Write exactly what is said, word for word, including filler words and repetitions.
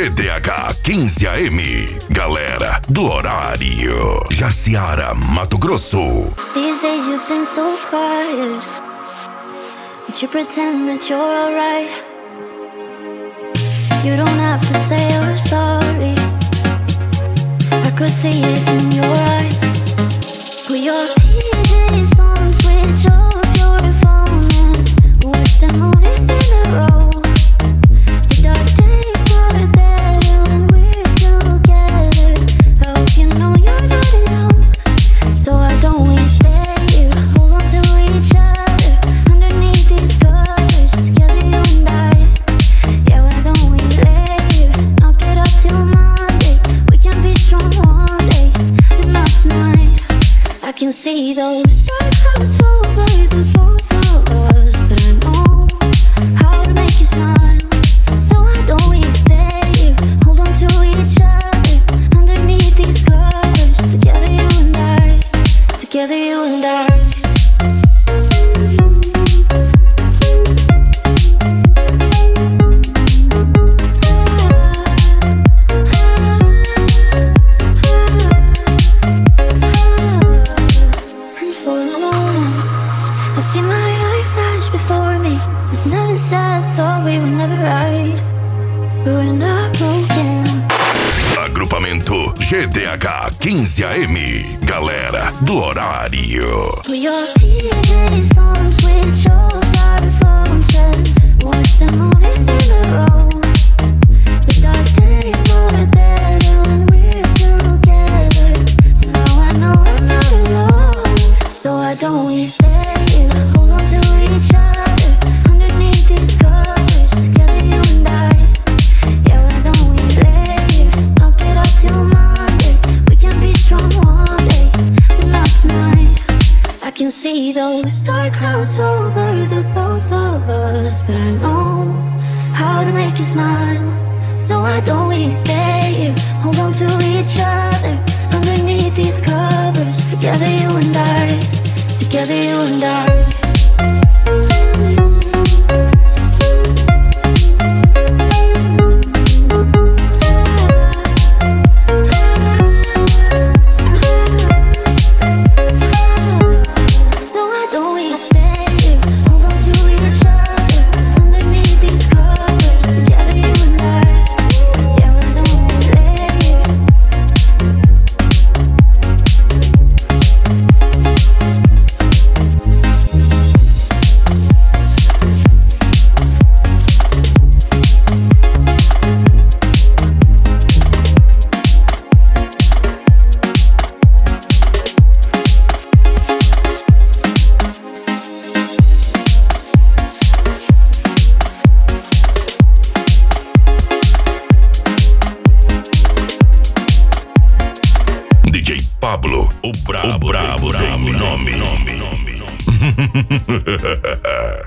G T H quinze A M, galera do horário. Jaciara, Mato Grosso. These days you've been so quiet, but you pretend that you're alright. You don't have to say you're sorry, I could see it in your eyes. Put your P Js on, switch off your phone and watch the movies in a row. The dark days are better when we're together. I hope you know you're not alone, so I don't waste day. Hold on to each other underneath these covers, together you and I. Yeah, why don't we lay? Knock it up till Monday. We can be strong one day, but not tonight. I can see those dark clouds over the both of us, but I know how to make you smile, so I don't waste day. Hold on to each other underneath these covers, together you and I, together you and I. And for a moment, I see my life flash before me. This never sad story will never right. We were not broken. Agrupamento G T H quinze A M, galera do horário. Put your P Js on, switch off our phones and watch the movies in a row. The dark days are better when we're together. Now I know I'm not alone, so I don't waste day. Hold on to each other underneath these covers, together you and I. Yeah, why don't we lay? Knock it up till Monday. We can be strong one day, but not tonight. I can see those dark clouds over the both of us, but I know how to make you smile, so I don't waste day. Hold on to each other underneath these covers, together you and I, together you and I. So I don't waste day. Hold on to each other underneath these covers, together you and I. Yeah, why don't we lay? D J Pablo, o brabo, o brabo, tem nome.